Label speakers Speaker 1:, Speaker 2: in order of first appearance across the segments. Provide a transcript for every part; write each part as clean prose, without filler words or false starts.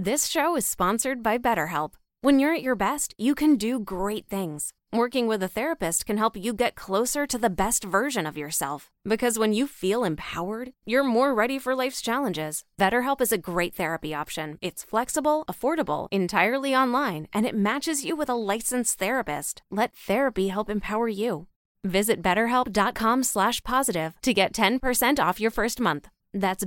Speaker 1: This show is sponsored by BetterHelp. When you're at your best, you can do great things. Working with a therapist can help you get closer to the best version of yourself. Because when you feel empowered, you're more ready for life's challenges. BetterHelp is a great therapy option. It's flexible, affordable, entirely online, and it matches you with a licensed therapist. Let therapy help empower you. Visit BetterHelp.com/positive to get 10% off your first month. That's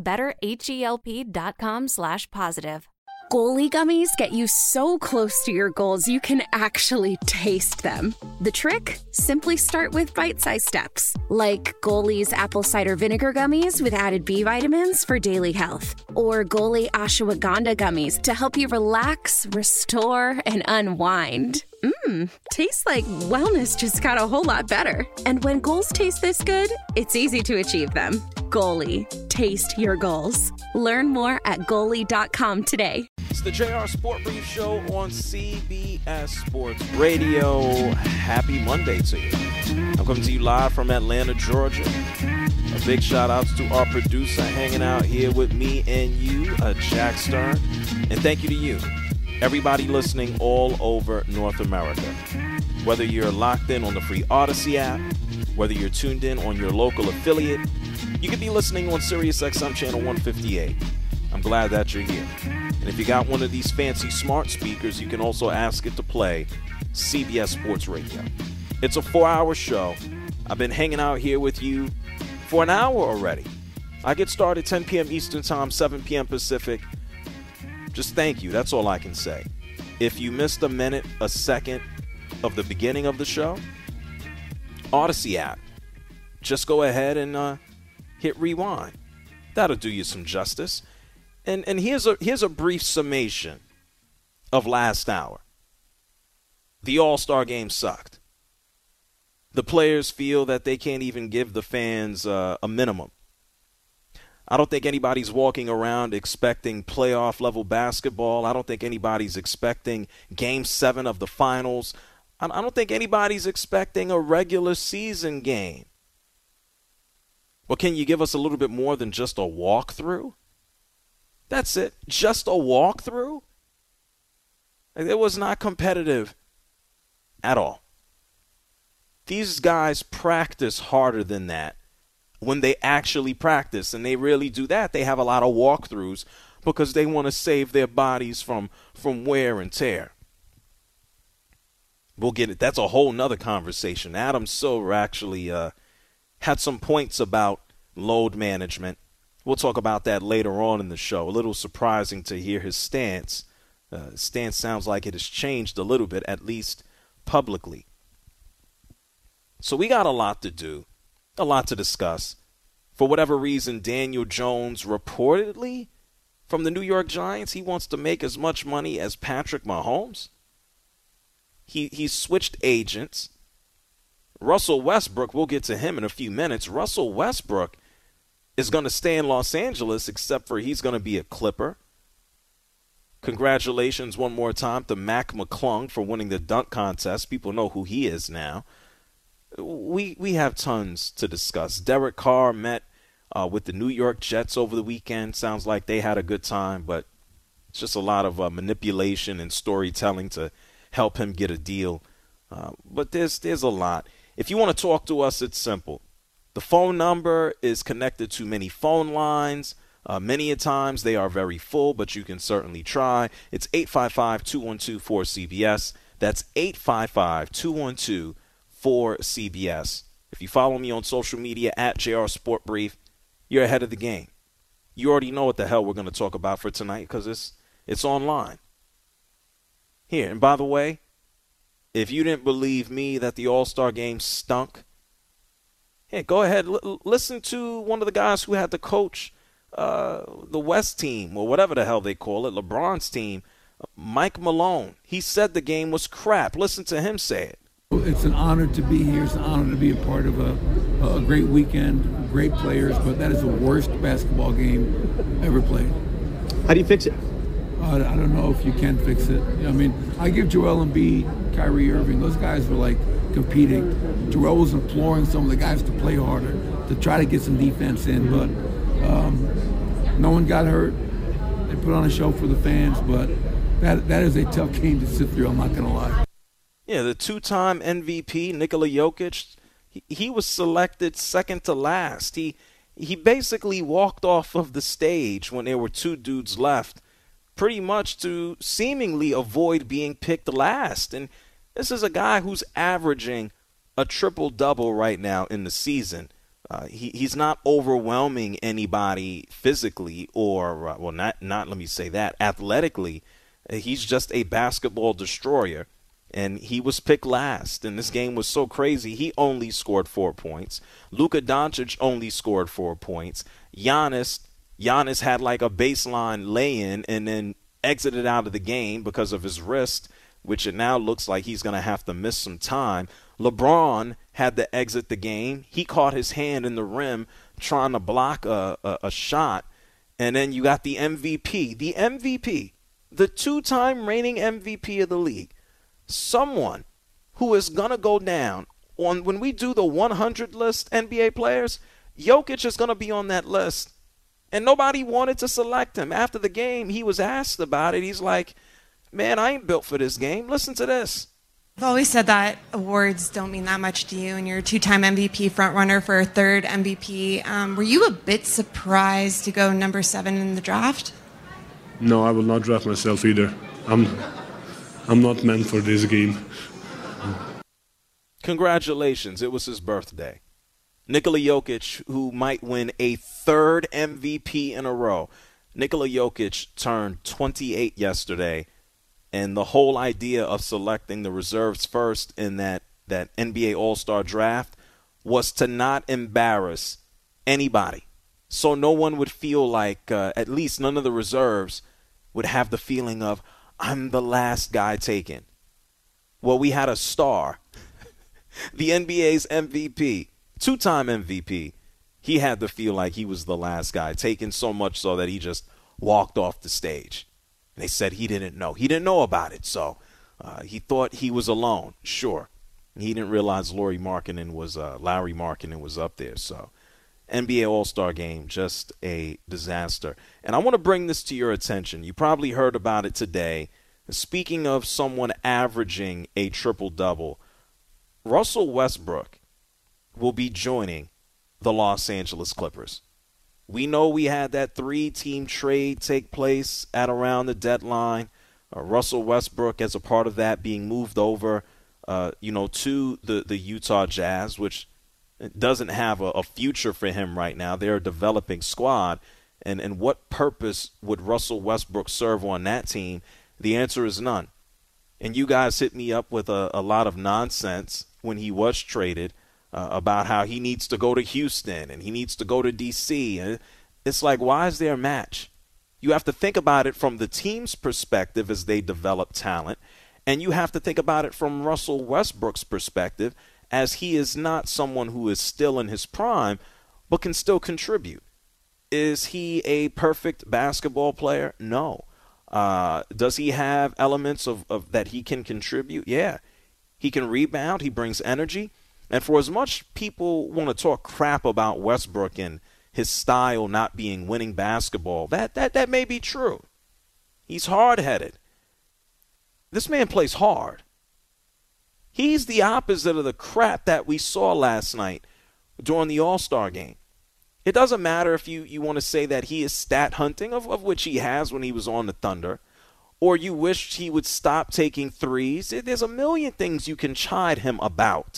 Speaker 1: BetterHelp.com/positive.
Speaker 2: Goalie gummies get you so close to your goals you can actually taste them. The trick? Simply start with bite-sized steps, like Goalie's apple cider vinegar gummies with added B vitamins for daily health, or Goalie ashwagandha gummies to help you relax, restore, and unwind. Tastes like wellness just got a whole lot better. And when goals taste this good, it's easy to achieve them. Goalie, taste your goals. Learn more at goalie.com today.
Speaker 3: It's the JR Sport Brief Show on CBS Sports Radio. Happy Monday to you. I'm coming to you live from Atlanta, Georgia. A big shout out to our producer hanging out here with me and you, Jack Stern. And thank you to you, everybody listening all over North America. Whether you're locked in on the free Odyssey app, whether you're tuned in on your local affiliate, you could be listening on SiriusXM channel 158. I'm glad that you're here. And if you got one of these fancy smart speakers, you can also ask it to play CBS Sports Radio. It's a 4-hour show. I've been hanging out here with you for an hour already. I get started 10 p.m. Eastern Time, 7 p.m. Pacific. Just thank you. That's all I can say. If you missed a minute, a second of the beginning of the show, Odyssey app, just go ahead and hit rewind. That'll do you some justice. And here's a brief summation of last hour. The All-Star game sucked. The players feel that they can't even give the fans a minimum. I don't think anybody's walking around expecting playoff-level basketball. I don't think anybody's expecting Game 7 of the finals. I don't think anybody's expecting a regular season game. Well, can you give us a little bit more than just a walkthrough? That's it. Just a walkthrough? It was not competitive at all. These guys practice harder than that when they actually practice, and they really do that. They have a lot of walkthroughs because they want to save their bodies from wear and tear. We'll get it. That's a whole nother conversation. Adam Silver actually had some points about load management. We'll talk about that later on in the show. A little surprising to hear his stance. Stance sounds like it has changed a little bit, at least publicly. So we got a lot to do, a lot to discuss. For whatever reason, Daniel Jones reportedly from the New York Giants, he wants to make as much money as Patrick Mahomes. He switched agents. Russell Westbrook, we'll get to him in a few minutes. Russell Westbrook is going to stay in Los Angeles, except for he's going to be a Clipper. Congratulations one more time to Mac McClung for winning the dunk contest. People know who he is now. We have tons to discuss. Derek Carr met with the New York Jets over the weekend. Sounds like they had a good time, but it's just a lot of manipulation and storytelling to help him get a deal. But there's a lot. If you want to talk to us, it's simple. The phone number is connected to many phone lines. Many a times they are very full, but you can certainly try. It's 855-212-4CBS. That's 855-212-4CBS. If you follow me on social media at JR Sport Brief, you're ahead of the game. You already know what the hell we're going to talk about for tonight because it's online. Here, and by the way, if you didn't believe me that the All-Star game stunk, hey, go ahead, listen to one of the guys who had to coach the West team, or whatever the hell they call it, LeBron's team, Mike Malone. He said the game was crap. Listen to him say it.
Speaker 4: It's an honor to be here. It's an honor to be a part of a great weekend, great players, but that is the worst basketball game ever played.
Speaker 5: How do you fix it?
Speaker 4: I don't know if you can fix it. I mean, I give Joel Embiid, Kyrie Irving, those guys were like competing. Joel was imploring some of the guys to play harder, to try to get some defense in, but no one got hurt. They put on a show for the fans, but that is a tough game to sit through, I'm not going to lie.
Speaker 3: Yeah, the two-time MVP, Nikola Jokic, he was selected second to last. He basically walked off of the stage when there were two dudes left, pretty much to seemingly avoid being picked last. And this is a guy who's averaging a triple-double right now in the season. He's not overwhelming anybody physically or, not let me say that, athletically. He's just a basketball destroyer. And he was picked last, and this game was so crazy. He only scored 4 points. Luka Doncic only scored 4 points. Giannis had like a baseline lay-in and then exited out of the game because of his wrist, which it now looks like he's going to have to miss some time. LeBron had to exit the game. He caught his hand in the rim trying to block a shot. And then you got the MVP, the two-time reigning MVP of the league. Someone who is going to go down on when we do the 100 list NBA players, Jokic is going to be on that list. And nobody wanted to select him. After the game, he was asked about it. He's like, man, I ain't built for this game. Listen to this.
Speaker 5: I've always said that awards don't mean that much to you, and you're a two-time MVP frontrunner for a third MVP. Were you a bit surprised to go number 7 in the draft?
Speaker 6: No, I will not draft myself either. I'm not meant for this game.
Speaker 3: Congratulations. It was his birthday. Nikola Jokic, who might win a third MVP in a row. Nikola Jokic turned 28 yesterday, and the whole idea of selecting the reserves first in that NBA All-Star draft was to not embarrass anybody. So no one would feel like, at least none of the reserves would have the feeling of, I'm the last guy taken. Well, we had a star, the NBA's MVP, two-time MVP. He had to feel like he was the last guy taken, so much so that he just walked off the stage. And they said he didn't know. He didn't know about it, so he thought he was alone. Sure. He didn't realize Larry Markkinen was up there. So NBA All-Star Game, just a disaster. And I want to bring this to your attention. You probably heard about it today. Speaking of someone averaging a triple-double, Russell Westbrook will be joining the Los Angeles Clippers. We know we had that 3-team trade take place at around the deadline. Russell Westbrook, as a part of that, being moved over, to the Utah Jazz, which doesn't have a future for him right now. They're a developing squad. And what purpose would Russell Westbrook serve on that team? The answer is none. And you guys hit me up with a lot of nonsense when he was traded about how he needs to go to Houston and he needs to go to D.C. And it's like, why is there a match? You have to think about it from the team's perspective as they develop talent, and you have to think about it from Russell Westbrook's perspective as he is not someone who is still in his prime but can still contribute. Is he a perfect basketball player? No. Does he have elements of that he can contribute? Yeah. He can rebound. He brings energy. And for as much people want to talk crap about Westbrook and his style not being winning basketball, that may be true. He's hard-headed. This man plays hard. He's the opposite of the crap that we saw last night during the All-Star game. It doesn't matter if you want to say that he is stat hunting, of which he has when he was on the Thunder, or you wish he would stop taking threes. There's a million things you can chide him about.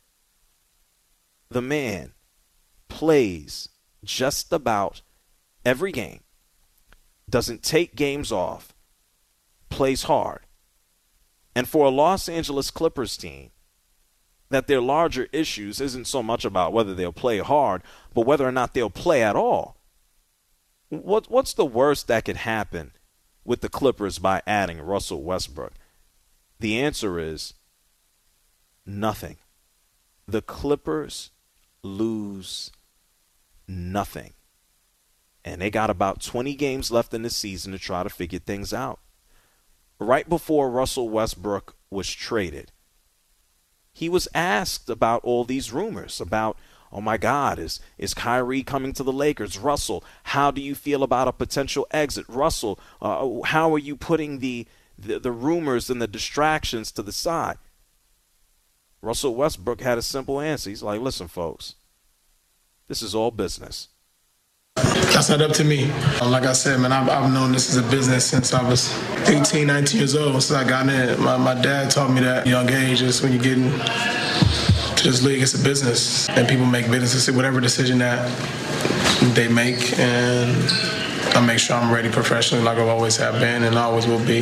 Speaker 3: The man plays just about every game, doesn't take games off, plays hard. And for a Los Angeles Clippers team, that their larger issues isn't so much about whether they'll play hard, but whether or not they'll play at all. What's the worst that could happen with the Clippers by adding Russell Westbrook? The answer is nothing. The Clippers lose nothing. And they got about 20 games left in the season to try to figure things out. Right before Russell Westbrook was traded, he was asked about all these rumors about, oh my God, is Kyrie coming to the Lakers? Russell, how do you feel about a potential exit? Russell, how are you putting the rumors and the distractions to the side? Russell Westbrook had a simple answer. He's like, listen, folks, this is all business.
Speaker 7: That's not up to me. Like I said, man, I've known this is a business since I was 18, 19 years old. Since I got in, my dad taught me that at a young age, just when you get into this league, it's a business. And people make business, whatever decision that they make. And I make sure I'm ready professionally like I've always have been and always will be.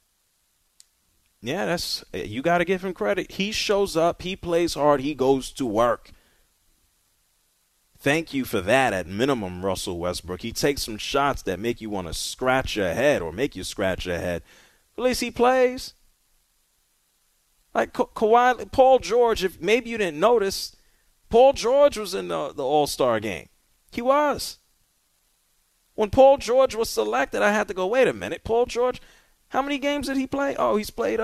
Speaker 3: Yeah, you got to give him credit. He shows up, he plays hard, he goes to work. Thank you for that at minimum, Russell Westbrook. He takes some shots that make you want to scratch your head or make you scratch your head. At least he plays. Like Kawhi, Paul George, if maybe you didn't notice, Paul George was in the All-Star game. He was. When Paul George was selected, I had to go, wait a minute, Paul George, how many games did he play? Oh, he's played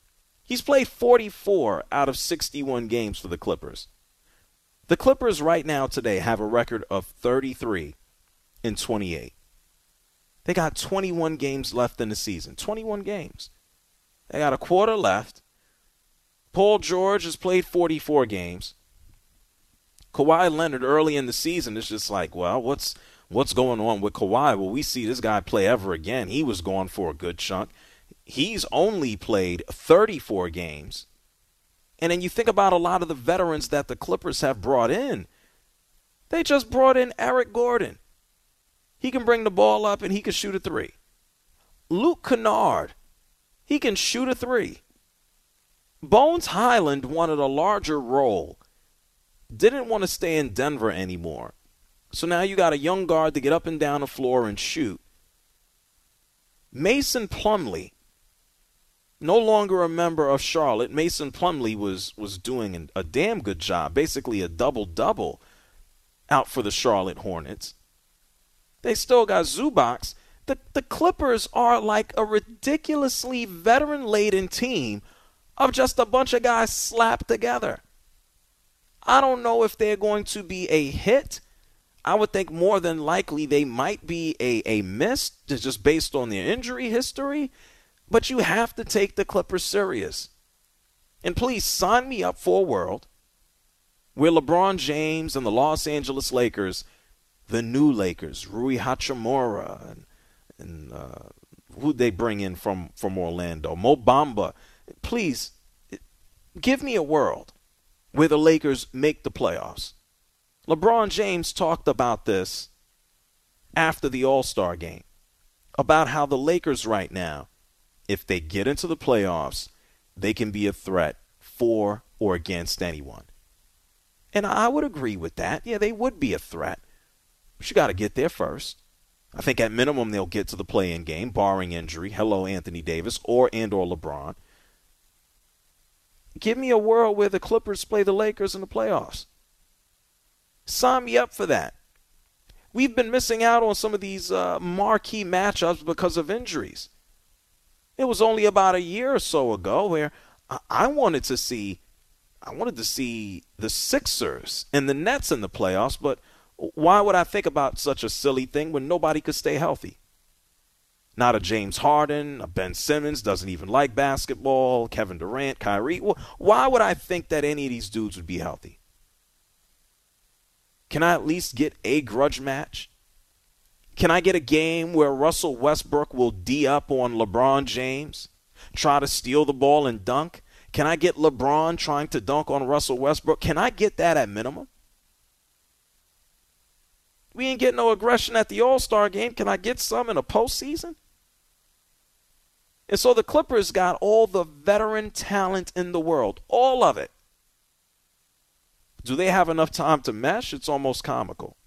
Speaker 3: 44 out of 61 games for the Clippers. The Clippers right now today have a record of 33-28. They got 21 games left in the season. 21 games. They got a quarter left. Paul George has played 44 games. Kawhi Leonard early in the season is just like, well, what's going on with Kawhi? Will we see this guy play ever again? He was gone for a good chunk. He's only played 34 games. And then you think about a lot of the veterans that the Clippers have brought in. They just brought in Eric Gordon. He can bring the ball up and he can shoot a three. Luke Kennard, he can shoot a three. Bones Highland wanted a larger role. Didn't want to stay in Denver anymore. So now you got a young guard to get up and down the floor and shoot. Mason Plumlee, no longer a member of Charlotte. Mason Plumlee was doing a damn good job, basically a double-double out for the Charlotte Hornets. They still got Zubac. The Clippers are like a ridiculously veteran-laden team of just a bunch of guys slapped together. I don't know if they're going to be a hit. I would think more than likely they might be a miss just based on their injury history. But you have to take the Clippers serious. And please sign me up for a world where LeBron James and the Los Angeles Lakers, the new Lakers, Rui Hachimura, and who'd they bring in from Orlando, Mo Bamba. Please, give me a world where the Lakers make the playoffs. LeBron James talked about this after the All-Star game, about how the Lakers right now, if they get into the playoffs, they can be a threat for or against anyone. And I would agree with that. Yeah, they would be a threat. But you got to get there first. I think at minimum they'll get to the play-in game, barring injury. Hello, Anthony Davis or LeBron. Give me a world where the Clippers play the Lakers in the playoffs. Sign me up for that. We've been missing out on some of these marquee matchups because of injuries. It was only about a year or so ago where I wanted to see the Sixers and the Nets in the playoffs, but why would I think about such a silly thing when nobody could stay healthy? Not a James Harden, a Ben Simmons doesn't even like basketball, Kevin Durant, Kyrie. Why would I think that any of these dudes would be healthy? Can I at least get a grudge match? Can I get a game where Russell Westbrook will D up on LeBron James, try to steal the ball and dunk? Can I get LeBron trying to dunk on Russell Westbrook? Can I get that at minimum? We ain't getting no aggression at the All-Star game. Can I get some in a postseason? And so the Clippers got all the veteran talent in the world, all of it. Do they have enough time to mesh? It's almost comical.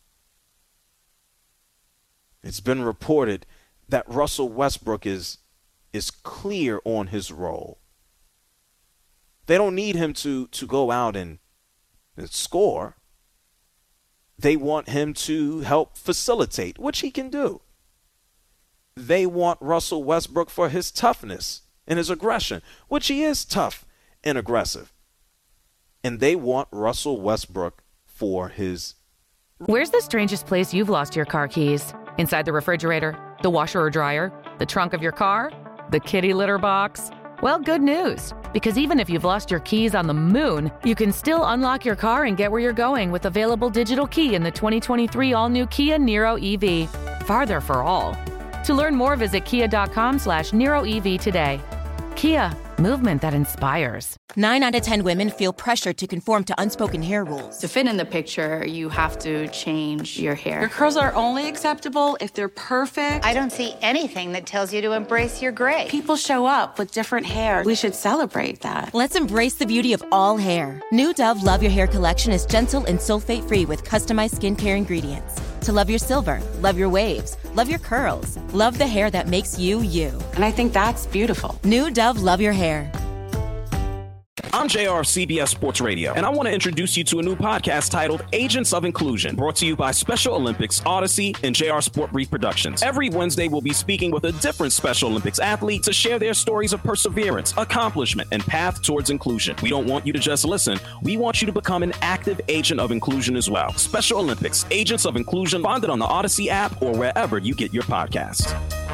Speaker 3: It's been reported that Russell Westbrook is clear on his role. They don't need him to go out and score. They want him to help facilitate, which he can do. They want Russell Westbrook for his toughness and his aggression, which he is tough and aggressive. And they want Russell Westbrook for his.
Speaker 8: Where's the strangest place you've lost your car keys? Inside the refrigerator, the washer or dryer, the trunk of your car, the kitty litter box? Well, good news, because even if you've lost your keys on the moon, you can still unlock your car and get where you're going with available digital key in the 2023 all-new Kia Niro EV. Farther for all. To learn more, visit kia.com/NiroEV today. Kia, movement that inspires.
Speaker 9: 9 out of 10 women feel pressured to conform to unspoken hair rules.
Speaker 10: To fit in the picture, you have to change your hair.
Speaker 11: Your curls are only acceptable if they're perfect.
Speaker 12: I don't see anything that tells you to embrace your gray.
Speaker 11: People show up with different hair. We should celebrate that.
Speaker 9: Let's embrace the beauty of all hair. New Dove Love Your Hair collection is gentle and sulfate-free with customized skincare ingredients. To love your silver, love your waves, love your curls, love the hair that makes you, you.
Speaker 11: And I think that's beautiful.
Speaker 9: New Dove Love Your Hair.
Speaker 13: I'm JR of CBS Sports Radio, and I want to introduce you to a new podcast titled Agents of Inclusion, brought to you by Special Olympics, Odyssey, and JR Sport Brief Productions. Every Wednesday, we'll be speaking with a different Special Olympics athlete to share their stories of perseverance, accomplishment, and path towards inclusion. We don't want you to just listen. We want you to become an active agent of inclusion as well. Special Olympics, Agents of Inclusion, find it on the Odyssey app or wherever you get your podcasts.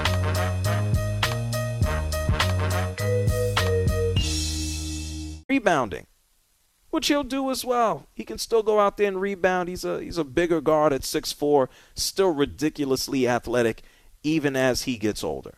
Speaker 3: Rebounding, which he'll do as well. He can still go out there and rebound. He's a bigger guard at 6'4", still ridiculously athletic, even as he gets older.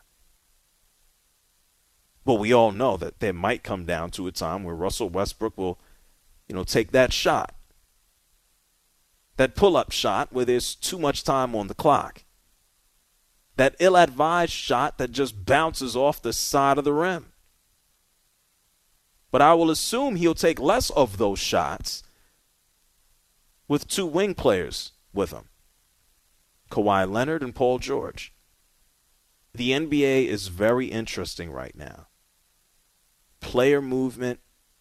Speaker 3: But we all know that there might come down to a time where Russell Westbrook will, take that shot, that pull-up shot where there's too much time on the clock, that ill-advised shot that just bounces off the side of the rim. But I will assume he'll take less of those shots with two wing players with him, Kawhi Leonard and Paul George. The NBA is very interesting right now. Player movement,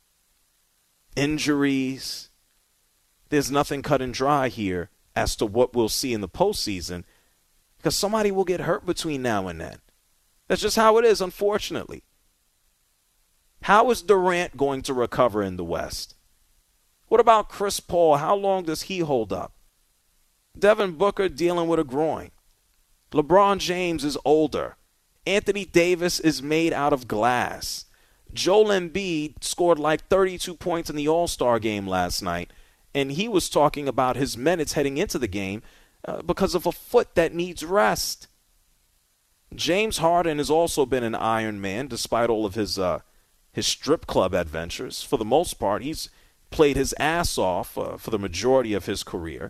Speaker 3: injuries. There's nothing cut and dry here as to what we'll see in the postseason because somebody will get hurt between now and then. That's just how it is, unfortunately. How is Durant going to recover in the West? What about Chris Paul? How long does he hold up? Devin Booker dealing with a groin. LeBron James is older. Anthony Davis is made out of glass. Joel Embiid scored like 32 points in the All-Star game last night, and he was talking about his minutes heading into the game because of a foot that needs rest. James Harden has also been an Iron Man despite all of his strip club adventures. For the most part, he's played his ass off for the majority of his career.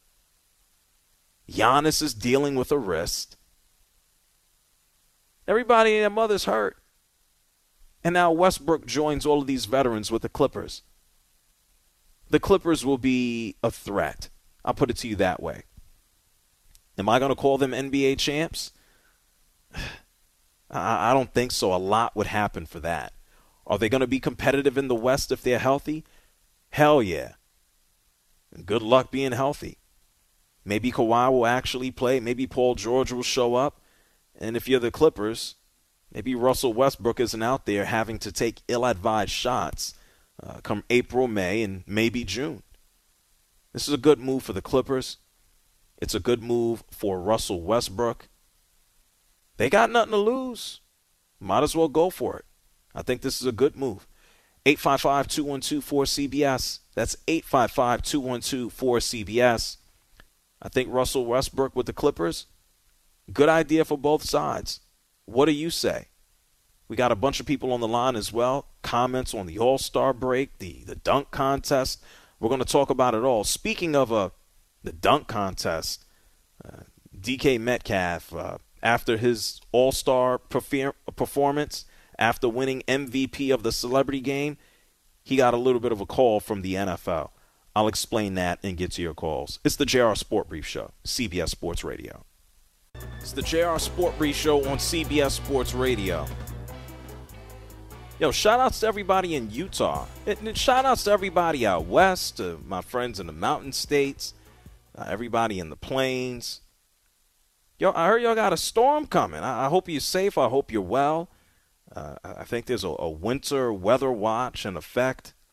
Speaker 3: Giannis is dealing with a wrist. Everybody and their mother's hurt. And now Westbrook joins all of these veterans with the Clippers. The Clippers will be a threat. I'll put it to you that way. Am I going to call them NBA champs? I don't think so. A lot would happen for that. Are they going to be competitive in the West if they're healthy? Hell yeah. And good luck being healthy. Maybe Kawhi will actually play. Maybe Paul George will show up. And if you're the Clippers, maybe Russell Westbrook isn't out there having to take ill-advised shots come April, May, and maybe June. This is a good move for the Clippers. It's a good move for Russell Westbrook. They got nothing to lose. Might as well go for it. I think this is a good move. 855-212-4CBS. That's 855-212-4CBS. I think Russell Westbrook with the Clippers, good idea for both sides. What do you say? We got a bunch of people on the line as well. Comments on the All-Star break, the dunk contest. We're going to talk about it all. Speaking of the dunk contest, DK Metcalf, after his All-Star performance, after winning MVP of the celebrity game, he got a little bit of a call from the NFL. I'll explain that and get to your calls. It's the JR Sport Brief Show, CBS Sports Radio. It's the JR Sport Brief Show on CBS Sports Radio. Yo, shout-outs to everybody in Utah. And shout-outs to everybody out west, to my friends in the mountain states, everybody in the plains. Yo, I heard y'all got a storm coming. I hope you're safe. I hope you're well. I think there's a winter weather watch in effect.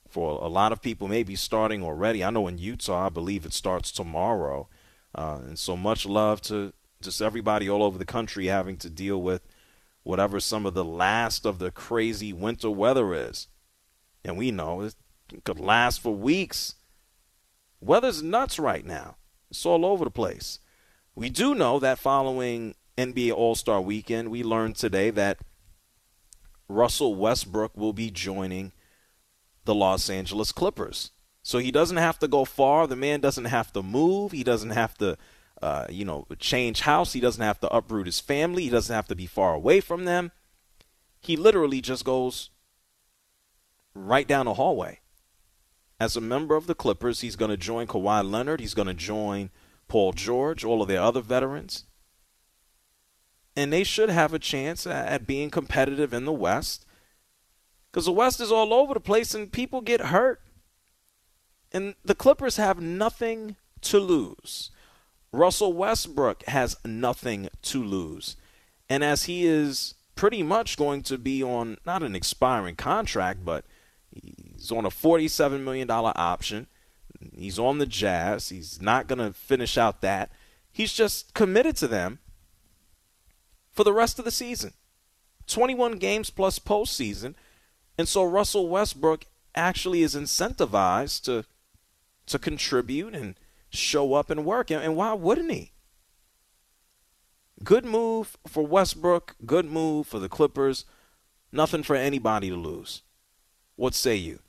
Speaker 3: for a lot of people, maybe starting already. I know in Utah, I believe it starts tomorrow. And so much love to just everybody all over the country having to deal with whatever some of the last of the crazy winter weather is. And we know it could last for weeks. Weather's nuts right now. It's all over the place. We do know that following NBA All-Star Weekend, we learned today that Russell Westbrook will be joining the Los Angeles Clippers. So he doesn't have to go far. The man doesn't have to move. He doesn't have to, change house. He doesn't have to uproot his family. He doesn't have to be far away from them. He literally just goes right down the hallway. As a member of the Clippers, he's going to join Kawhi Leonard. He's going to join Paul George, all of their other veterans. And they should have a chance at being competitive in the West. Because the West is all over the place and people get hurt. And the Clippers have nothing to lose. Russell Westbrook has nothing to lose. And as he is pretty much going to be on not an expiring contract, but he's on a $47 million option. He's on the Jazz. He's not going to finish out that. He's just committed to them for the rest of the season. 21 games plus postseason. And so Russell Westbrook actually is incentivized to contribute and show up and work. And why wouldn't he? Good move for Westbrook. Good move for the Clippers. Nothing for anybody to lose. What say you?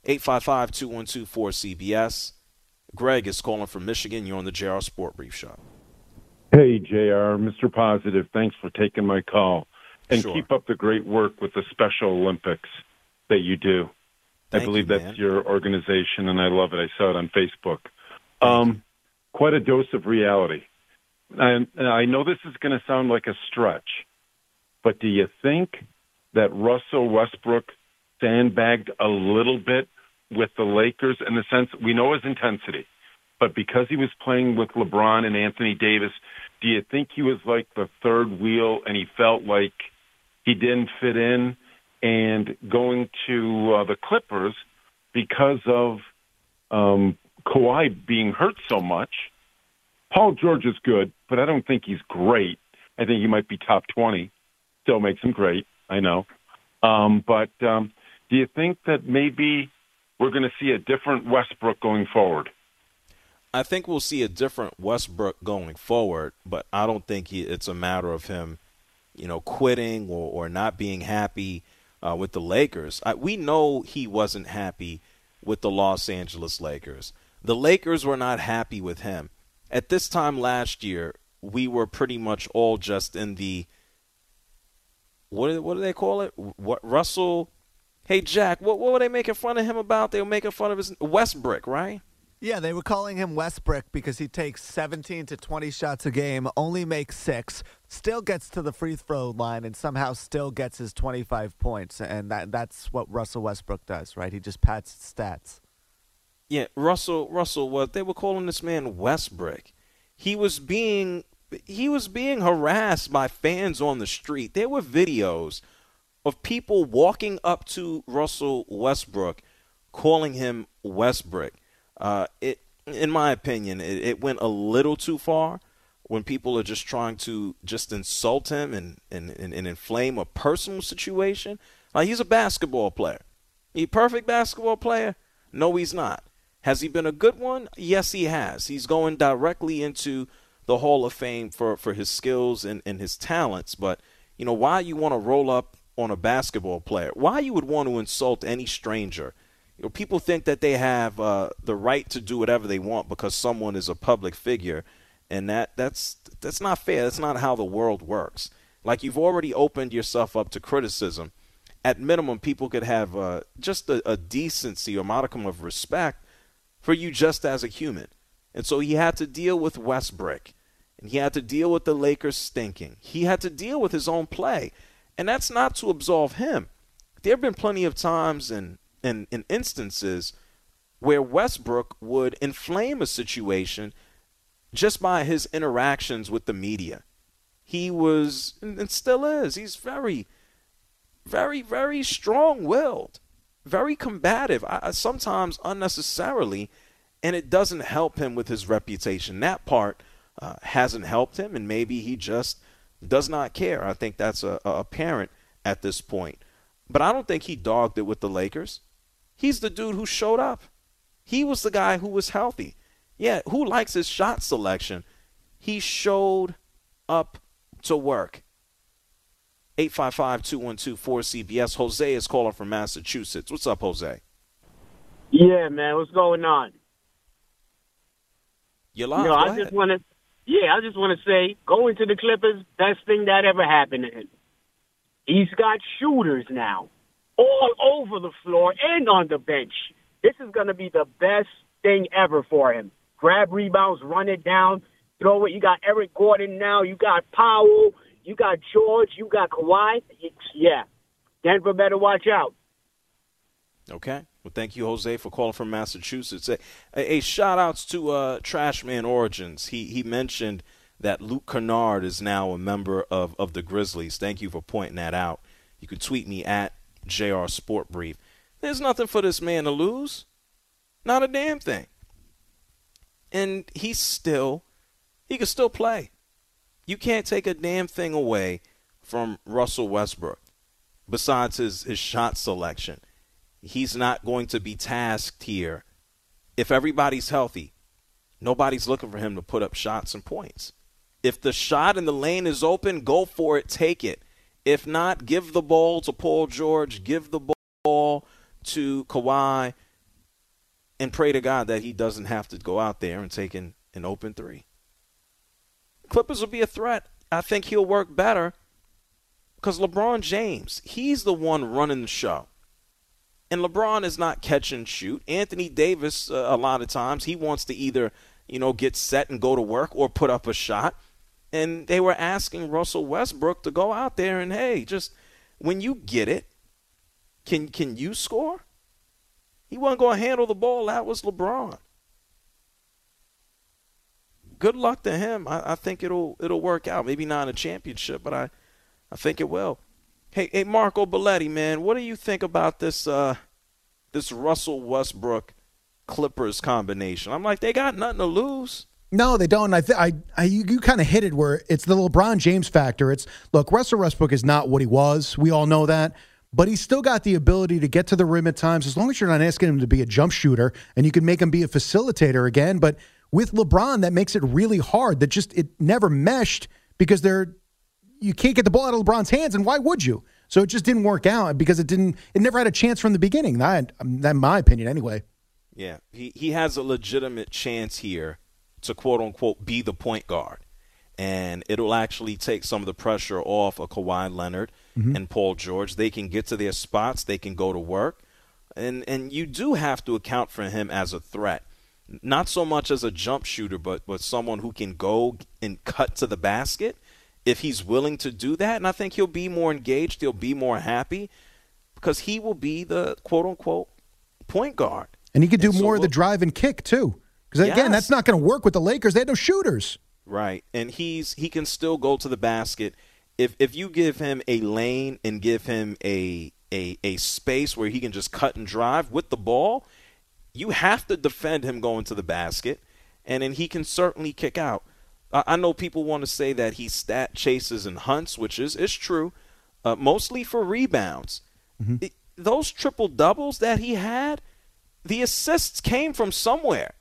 Speaker 3: 855-212-4CBS. Greg is calling from Michigan. You're on the JR Sport Brief Show.
Speaker 14: Hey, JR, Mr. Positive, thanks for taking my call. And
Speaker 3: Sure.
Speaker 14: Keep up the great work with the Special Olympics that you do.
Speaker 3: Thank
Speaker 14: I believe
Speaker 3: you,
Speaker 14: that's
Speaker 3: man.
Speaker 14: your organization, and I love it. I saw it on Facebook. Quite a dose of reality. And I know this is going to sound like a stretch, but do you think that Russell Westbrook sandbagged a little bit with the Lakers in the sense we know his intensity, but because he was playing with LeBron and Anthony Davis, do you think he was like the third wheel and he felt like he didn't fit in? And going to the Clippers because of Kawhi being hurt so much. Paul George is good, but I don't think he's great. I think he might be top 20. Still makes him great, I know. But do you think that maybe we're going to see a different Westbrook going forward?
Speaker 3: I think we'll see a different Westbrook going forward, but I don't think it's a matter of him, quitting or not being happy with the Lakers. We know he wasn't happy with the Los Angeles Lakers. The Lakers were not happy with him. At this time last year, we were pretty much all just in the what do they call it? What Russell? Hey Jack, what were they making fun of him about? They were making fun of his Westbrook, right?
Speaker 15: Yeah, they were calling him Westbrook because he takes 17 to 20 shots a game, only makes 6, still gets to the free throw line, and somehow still gets his 25 points. And that's what Russell Westbrook does, right? He just pads stats.
Speaker 3: Yeah, Russell, what they were calling this man Westbrook. He was being harassed by fans on the street. There were videos of people walking up to Russell Westbrook, calling him Westbrook. In my opinion, it went a little too far when people are just trying to just insult him and inflame a personal situation. He's a basketball player. He a perfect basketball player? No, he's not. Has he been a good one? Yes, he has. He's going directly into the Hall of Fame for his skills and his talents. But, why you want to roll up on a basketball player? Why you would want to insult any stranger? People think that they have the right to do whatever they want because someone is a public figure, and that's not fair. That's not how the world works. Like, you've already opened yourself up to criticism. At minimum, people could have just a decency or modicum of respect for you just as a human. And so he had to deal with Westbrook, and he had to deal with the Lakers stinking. He had to deal with his own play, and that's not to absolve him. There have been plenty of times in instances where Westbrook would inflame a situation just by his interactions with the media. He was, and still is, he's very, very, very strong-willed. very combative, sometimes unnecessarily, and it doesn't help him with his reputation. That part hasn't helped him, and maybe he just does not care. I think that's apparent at this point. But I don't think he dogged it with the Lakers. He's the dude who showed up. He was the guy who was healthy. Yeah, who likes his shot selection? He showed up to work. 855-212-4CBS. Jose is calling from Massachusetts. What's up, Jose?
Speaker 16: Yeah, man. What's going on?
Speaker 3: You're live.
Speaker 16: I just want to say, going to the Clippers, best thing that ever happened to him. He's got shooters now, all over the floor and on the bench. This is going to be the best thing ever for him. Grab rebounds, run it down, throw it. You got Eric Gordon now. You got Powell. You got George. You got Kawhi. Yeah. Denver better watch out.
Speaker 3: Okay. Well, thank you, Jose, for calling from Massachusetts. A shout-outs to Trashman Origins. He mentioned that Luke Kennard is now a member of the Grizzlies. Thank you for pointing that out. You can tweet me at JR Sport Brief. There's nothing for this man to lose. Not a damn thing. And he can still play. You can't take a damn thing away from Russell Westbrook besides his shot selection. He's not going to be tasked here. If everybody's healthy, nobody's looking for him to put up shots and points. If the shot in the lane is open, go for it, take it. If not, give the ball to Paul George, give the ball to Kawhi, and pray to God that he doesn't have to go out there and take an open three. Clippers will be a threat. I think he'll work better because LeBron James, he's the one running the show. And LeBron is not catch and shoot. Anthony Davis, a lot of times, he wants to either, get set and go to work or put up a shot. And they were asking Russell Westbrook to go out there and, hey, just when you get it, can you score? He wasn't going to handle the ball. That was LeBron. Good luck to him. I think it'll work out. Maybe not in a championship, but I think it will. Hey, Marco Belletti, man, what do you think about this Russell Westbrook Clippers combination? I'm like, they got nothing to lose.
Speaker 17: No, they don't. You kind of hit it where it's the LeBron James factor. Look, Russell Westbrook is not what he was. We all know that. But he's still got the ability to get to the rim at times, as long as you're not asking him to be a jump shooter, and you can make him be a facilitator again. But with LeBron, that makes it really hard. It never meshed because you can't get the ball out of LeBron's hands, and why would you? So it just didn't work out because it never had a chance from the beginning. That's my opinion anyway.
Speaker 3: Yeah, he has a legitimate chance here to quote-unquote be the point guard. And it'll actually take some of the pressure off of Kawhi Leonard and Paul George. They can get to their spots. They can go to work. And you do have to account for him as a threat. Not so much as a jump shooter, but someone who can go and cut to the basket if he's willing to do that. And I think he'll be more engaged. He'll be more happy because he will be the quote-unquote point guard.
Speaker 17: And he could do more of the drive and kick, too. Because, again, that's not going to work with the Lakers. They had no shooters.
Speaker 3: Right. And he can still go to the basket. If you give him a lane and give him a space where he can just cut and drive with the ball, you have to defend him going to the basket, and then he can certainly kick out. I know people want to say that he stat chases and hunts, which is true, mostly for rebounds. Those triple-doubles that he had, the assists came from somewhere.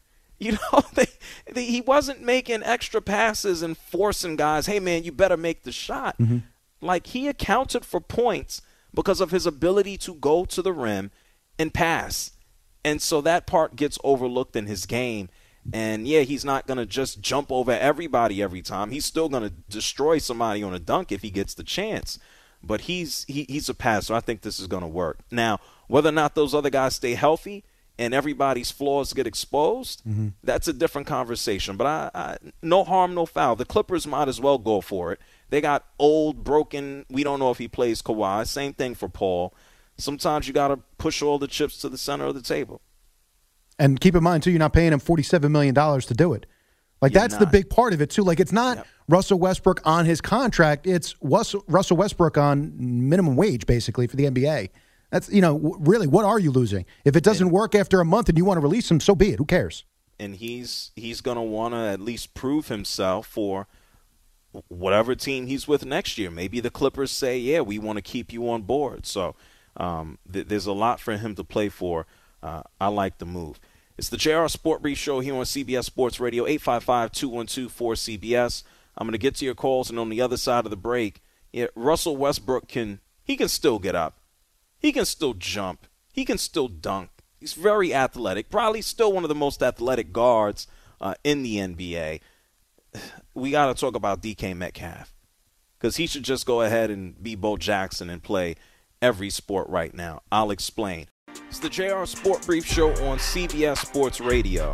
Speaker 3: He wasn't making extra passes and forcing guys, hey, man, you better make the shot. Like, he accounted for points because of his ability to go to the rim and pass. And so that part gets overlooked in his game. And, yeah, he's not going to just jump over everybody every time. He's still going to destroy somebody on a dunk if he gets the chance. But he's a passer. I think this is going to work. Now, whether or not those other guys stay healthy and everybody's flaws get exposed, that's a different conversation. But I no harm, no foul. The Clippers might as well go for it. They got old, broken, we don't know if he plays Kawhi. Same thing for Paul. Sometimes you got to push all the chips to the center of the table.
Speaker 17: And keep in mind, too, you're not paying him $47 million to do it. Like, that's the big part of it, too. Like, it's not Russell Westbrook on his contract. It's Russell Westbrook on minimum wage, basically, for the NBA. That's, really, what are you losing? If it doesn't work after a month and you want to release him, so be it. Who cares?
Speaker 3: And he's going to want to at least prove himself for whatever team he's with next year. Maybe the Clippers say, yeah, we want to keep you on board. So there's a lot for him to play for. I like the move. It's the JR Sport Brief Show here on CBS Sports Radio, 855-212-4CBS. I'm going to get to your calls, and on the other side of the break, Russell Westbrook can still get up. He can still jump. He can still dunk. He's very athletic, probably still one of the most athletic guards in the NBA. We got to talk about DK Metcalf because he should just go ahead and be Bo Jackson and play every sport right now. I'll explain. It's the JR Sport Brief Show on CBS Sports Radio.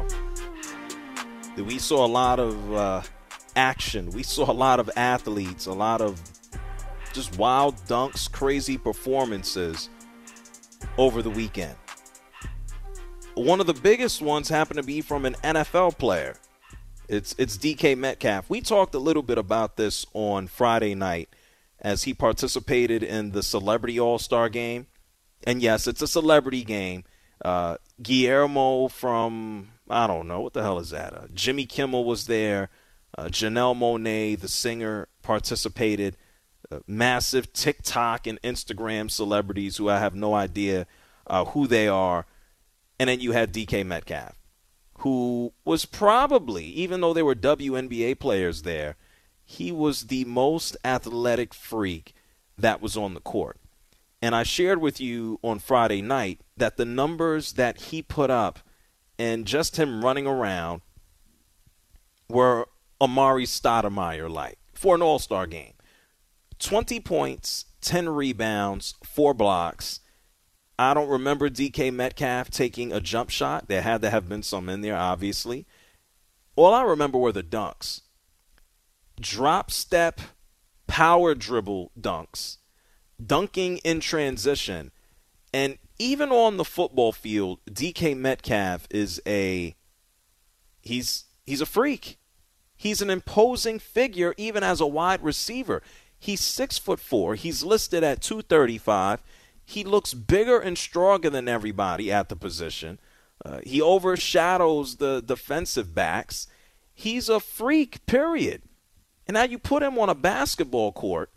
Speaker 3: We saw a lot of action. We saw a lot of athletes, a lot of just wild dunks, crazy performances over the weekend. One of the biggest ones happened to be from an NFL player. It's DK Metcalf. We talked a little bit about this on Friday night as he participated in the Celebrity All-Star Game. And yes, it's a celebrity game. Guillermo from, I don't know, what the hell is that? Jimmy Kimmel was there. Janelle Monáe, the singer, participated. Massive TikTok and Instagram celebrities who I have no idea who they are. And then you had DK Metcalf, who was probably, even though there were WNBA players there, he was the most athletic freak that was on the court. And I shared with you on Friday night that the numbers that he put up and just him running around were Amari Stoudemire-like for an all-star game. 20 points, 10 rebounds, 4 blocks. I don't remember DK Metcalf taking a jump shot. There had to have been some in there, obviously. All I remember were the dunks. Drop step, power dribble dunks. Dunking in transition. And even on the football field, DK Metcalf is he's a freak. He's an imposing figure even as a wide receiver. He's 6'4". He's listed at 235. He looks bigger and stronger than everybody at the position. He overshadows the defensive backs. He's a freak, period. And now you put him on a basketball court,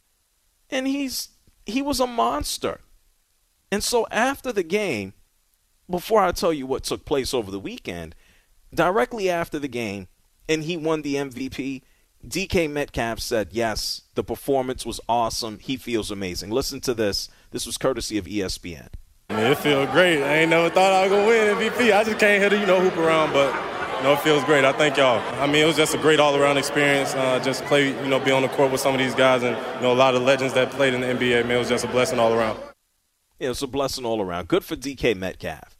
Speaker 3: and he was a monster. And so after the game, before I tell you what took place over the weekend, directly after the game, and he won the MVP, DK Metcalf said, yes, the performance was awesome. He feels amazing. Listen to this. This was courtesy of ESPN.
Speaker 18: It feels great. I ain't never thought I was going to win MVP. I just can't hit it, hoop around, but, it feels great. I thank y'all. It was just a great all-around experience. Just play, be on the court with some of these guys and, a lot of legends that played in the NBA. It was just a blessing all around.
Speaker 3: Yeah, it's a blessing all around. Good for DK Metcalf.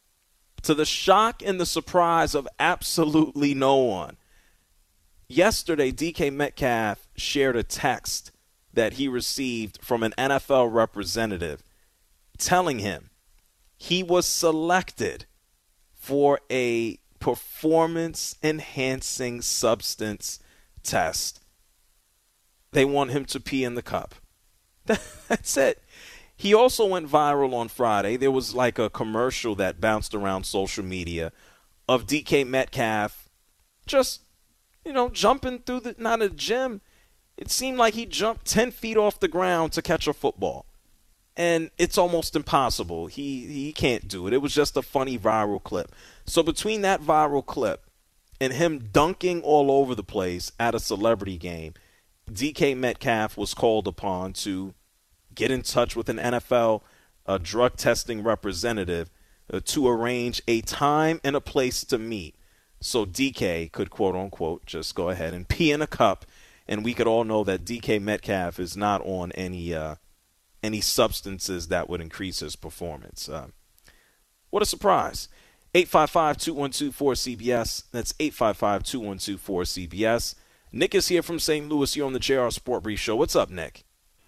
Speaker 3: To the shock and the surprise of absolutely no one, yesterday, DK Metcalf shared a text that he received from an NFL representative telling him he was selected for a performance-enhancing substance test. They want him to pee in the cup. That's it. He also went viral on Friday. There was like a commercial that bounced around social media of DK Metcalf just jumping through not a gym. It seemed like he jumped 10 feet off the ground to catch a football. And it's almost impossible. He can't do it. It was just a funny viral clip. So between that viral clip and him dunking all over the place at a celebrity game, DK Metcalf was called upon to get in touch with an NFL drug testing representative to arrange a time and a place to meet. So DK could, quote unquote, just go ahead and pee in a cup, and we could all know that DK Metcalf is not on any substances that would increase his performance. What a surprise. 855-212-4CBS. That's 855-212-4CBS. Nick is here from St. Louis. You're on the JR Sport Brief Show. What's up, Nick?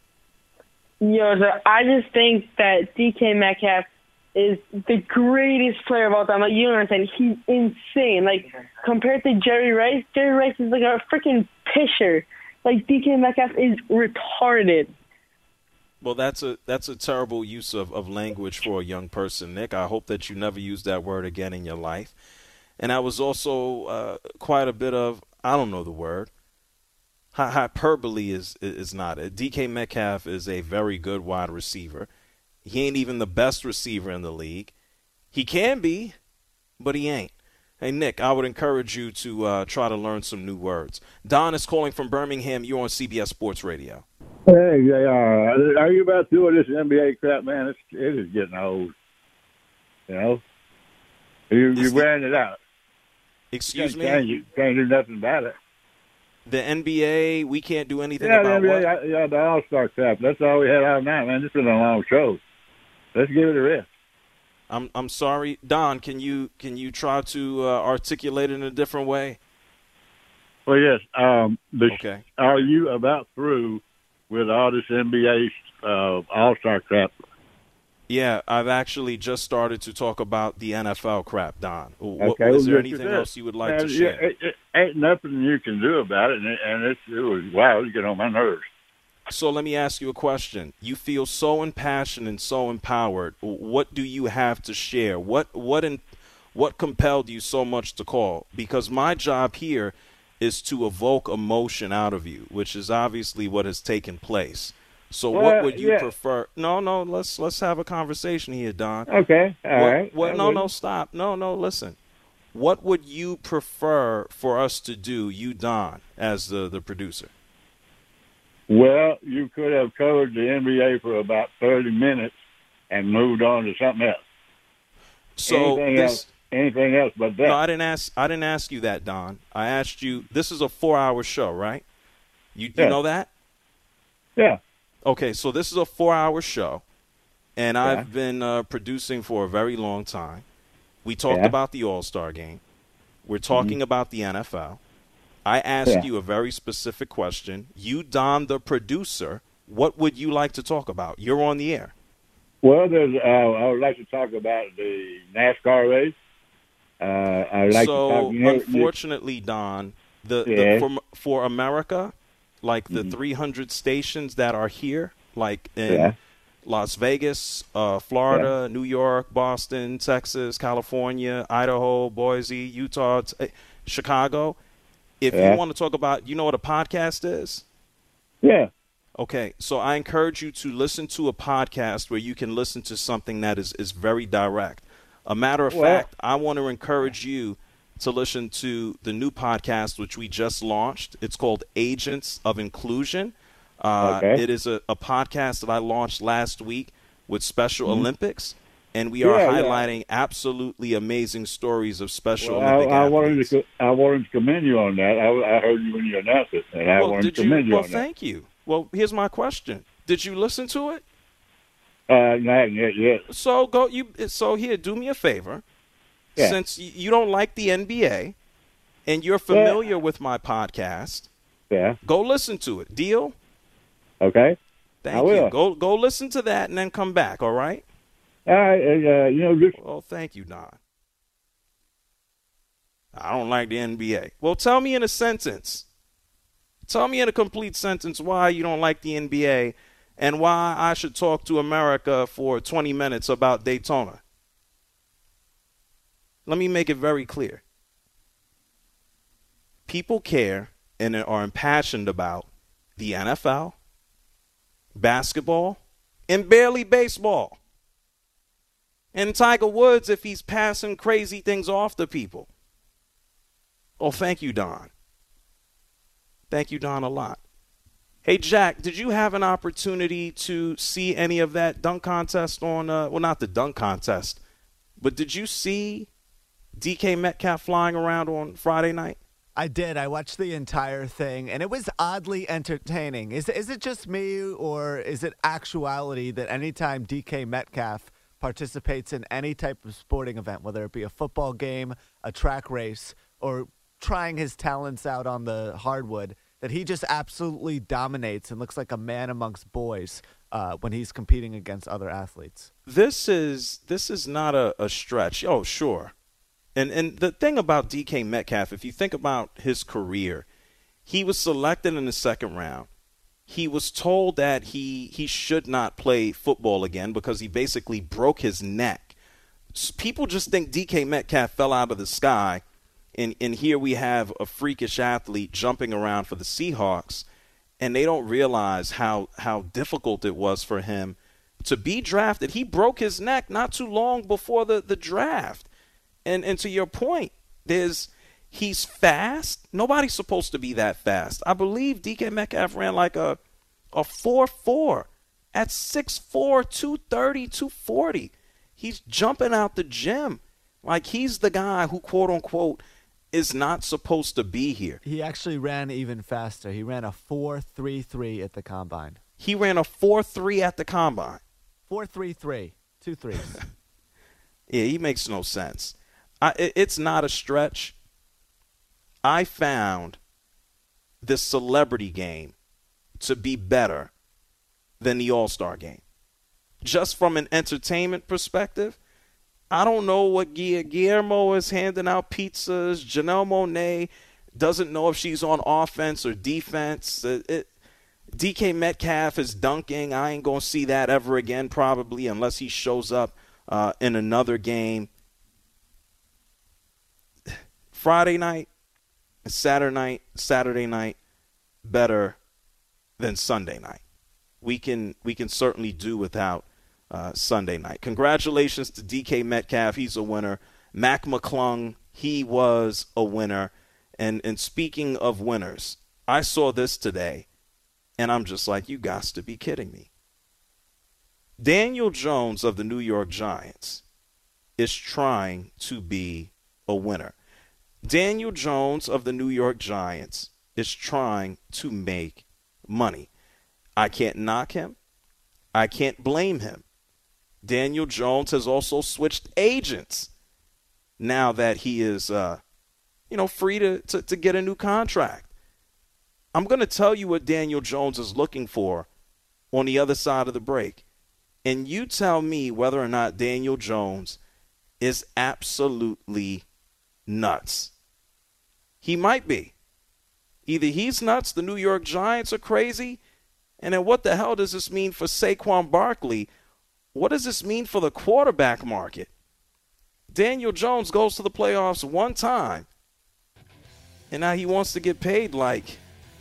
Speaker 19: Yo, so I just think that DK Metcalf is the greatest player of all time. Like, you don't understand. He's insane. Like, compared to Jerry Rice is like a freaking pisher. Like, DK Metcalf is retarded.
Speaker 3: Well, that's a terrible use of language for a young person, Nick. I hope that you never use that word again in your life. And that was also quite a bit of, I don't know the word. Hyperbole is not it. DK Metcalf is a very good wide receiver. He ain't even the best receiver in the league. He can be, but he ain't. Hey, Nick, I would encourage you to try to learn some new words. Don is calling from Birmingham. You're on CBS Sports Radio.
Speaker 20: Hey, JR, are you about doing this NBA crap, man? It is getting old. You know? You're wearing it out.
Speaker 3: Excuse me?
Speaker 20: You can't do nothing about it.
Speaker 3: The NBA, we can't do anything about
Speaker 20: the NBA,
Speaker 3: what?
Speaker 20: The All-Star crap. That's all we had out now, man. This has been a long show. Let's give it a rest.
Speaker 3: I'm sorry, Don. Can you try to articulate it in a different way?
Speaker 20: Well, yes.
Speaker 3: Okay.
Speaker 20: Are you about through with all this NBA All-Star crap?
Speaker 3: Yeah, I've actually just started to talk about the NFL crap, Don.
Speaker 20: Okay.
Speaker 3: Is there anything else you would like to share?
Speaker 20: It ain't nothing you can do about it, and it was wow, you get on my nerves.
Speaker 3: So let me ask you a question. You feel so impassioned and so empowered. What do you have to share? What compelled you so much to call? Because my job here is to evoke emotion out of you, which is obviously what has taken place. So what would you prefer? No, let's have a conversation here, Don.
Speaker 20: Okay, all right.
Speaker 3: No, stop. No, listen. What would you prefer for us to do, you, Don, as the producer?
Speaker 20: Well, you could have covered the NBA for about 30 minutes and moved on to something else.
Speaker 3: So
Speaker 20: anything else but that.
Speaker 3: No, I didn't ask you that, Don. I asked you. This is a 4-hour show, right? You know that?
Speaker 20: Yeah.
Speaker 3: Okay, so this is a 4-hour show, and I've been producing for a very long time. We talked about the All-Star game. We're talking about the NFL. I asked you a very specific question. You, Don, the producer, what would you like to talk about? You're on the air.
Speaker 20: Well, I would like to talk about the NASCAR race.
Speaker 3: Unfortunately, Don, for America, like the 300 stations that are here, like in Las Vegas, Florida, New York, Boston, Texas, California, Idaho, Boise, Utah, Chicago. If you want to talk about, you know what a podcast is?
Speaker 20: Yeah.
Speaker 3: Okay, so I encourage you to listen to a podcast where you can listen to something that is very direct. A matter of fact, I want to encourage you to listen to the new podcast which we just launched. It's called Agents of Inclusion. It is a podcast that I launched last week with Special Olympics. And we are highlighting absolutely amazing stories of Special Olympic athletes.
Speaker 20: I wanted to commend you on that. I heard you when you announced it, and I wanted to commend you on that.
Speaker 3: Well, thank you. Well, here's my question. Did you listen to it?
Speaker 20: Not yet.
Speaker 3: So here, do me a favor.
Speaker 20: Yeah.
Speaker 3: Since you don't like the NBA and you're familiar with my podcast, go listen to it. Deal?
Speaker 20: Okay.
Speaker 3: Thank you. Go listen to that and then come back, all right?
Speaker 20: All right,
Speaker 3: Well, thank you, Don. I don't like the NBA. Well, tell me in a sentence. Tell me in a complete sentence why you don't like the NBA and why I should talk to America for 20 minutes about Daytona. Let me make it very clear. People care and are impassioned about the NFL, basketball, and barely baseball. And Tiger Woods, if he's passing crazy things off to people. Oh, thank you, Don. Thank you, Don, a lot. Hey, Jack, did you have an opportunity to see any of that dunk contest on, not the dunk contest, but did you see DK Metcalf flying around on Friday night?
Speaker 15: I did. I watched the entire thing, and it was oddly entertaining. Is it just me, or is it actuality that anytime DK Metcalf participates in any type of sporting event, whether it be a football game, a track race, or trying his talents out on the hardwood, that he just absolutely dominates and looks like a man amongst boys when he's competing against other athletes?
Speaker 3: This is not a stretch. Oh, sure. And the thing about DK Metcalf, if you think about his career, he was selected in the second round. he was told that he should not play football again because he basically broke his neck. People just think DK Metcalf fell out of the sky, and here we have a freakish athlete jumping around for the Seahawks, and they don't realize how difficult it was for him to be drafted. He broke his neck not too long before the draft. And to your point, he's fast. Nobody's supposed to be that fast. I believe DK Metcalf ran like a 4.4 at 6'4", 230, 240. He's jumping out the gym like he's the guy who, quote unquote, is not supposed to be here.
Speaker 15: He actually ran even faster. He ran a 4.33 at the combine.
Speaker 3: He ran a 4.3 at the combine.
Speaker 15: 4.33, 2 threes.
Speaker 3: Yeah, he makes no sense. It's not a stretch. I found this celebrity game to be better than the All-Star game. Just from an entertainment perspective, I don't know what Guillermo is handing out pizzas. Janelle Monáe doesn't know if she's on offense or defense. DK Metcalf is dunking. I ain't going to see that ever again probably unless he shows up in another game. Friday night and Saturday night better than Sunday night. We can certainly do without Sunday night. Congratulations to DK Metcalf. He's a winner. Mac McClung, he was a winner. And speaking of winners, I saw this today, and I'm just like, you got to be kidding me. Daniel Jones of the New York Giants is trying to be a winner. Daniel Jones of the New York Giants is trying to make money. I can't knock him. I can't blame him. Daniel Jones has also switched agents now that he is, free to get a new contract. I'm going to tell you what Daniel Jones is looking for on the other side of the break. And you tell me whether or not Daniel Jones is absolutely nuts. He might be. Either he's nuts, the New York Giants are crazy, and then what the hell does this mean for Saquon Barkley? What does this mean for the quarterback market? Daniel Jones goes to the playoffs one time, and now he wants to get paid like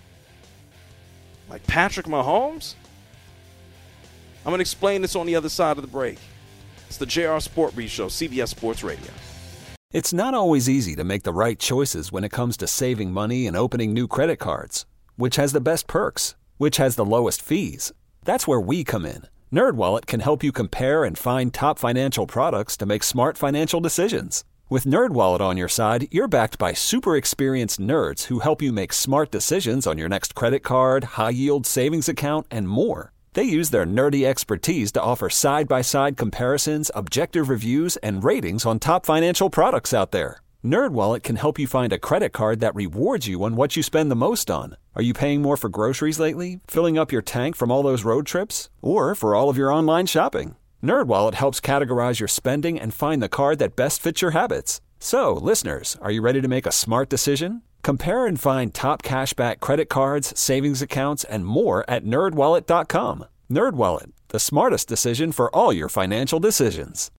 Speaker 3: Patrick Mahomes? I'm going to explain this on the other side of the break. It's the JR Sport Brief Show, CBS Sports Radio.
Speaker 21: It's not always easy to make the right choices when it comes to saving money and opening new credit cards. Which has the best perks? Which has the lowest fees? That's where we come in. NerdWallet can help you compare and find top financial products to make smart financial decisions. With NerdWallet on your side, you're backed by super experienced nerds who help you make smart decisions on your next credit card, high-yield savings account, and more. They use their nerdy expertise to offer side-by-side comparisons, objective reviews, and ratings on top financial products out there. NerdWallet can help you find a credit card that rewards you on what you spend the most on. Are you paying more for groceries lately? Filling up your tank from all those road trips? Or for all of your online shopping? NerdWallet helps categorize your spending and find the card that best fits your habits. So, listeners, are you ready to make a smart decision? Compare and find top cashback credit cards, savings accounts, and more at NerdWallet.com. NerdWallet, the smartest decision for all your financial decisions.